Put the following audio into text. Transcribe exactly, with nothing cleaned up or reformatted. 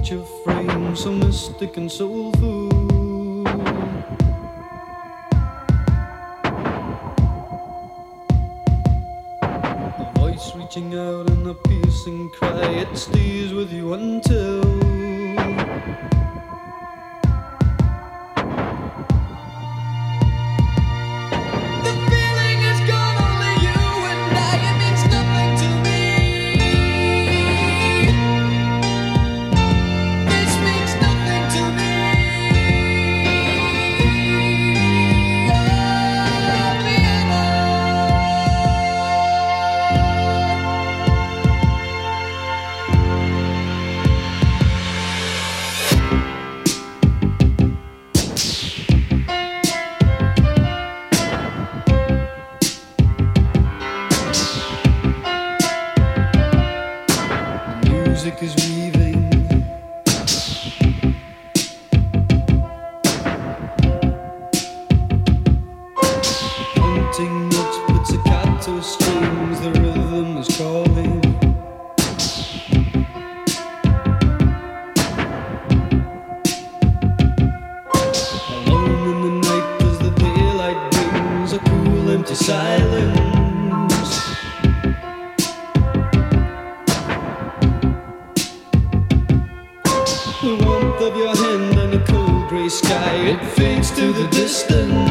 picture frame, so mystic and soulful. A voice reaching out in a piercing cry, it stays with you until music is weaving, hunting notes, pizzicato strings, the rhythm is calling. Alone in the night as the daylight brings a cool empty silence. The warmth of your hand and a cold grey sky, it fades to the distance.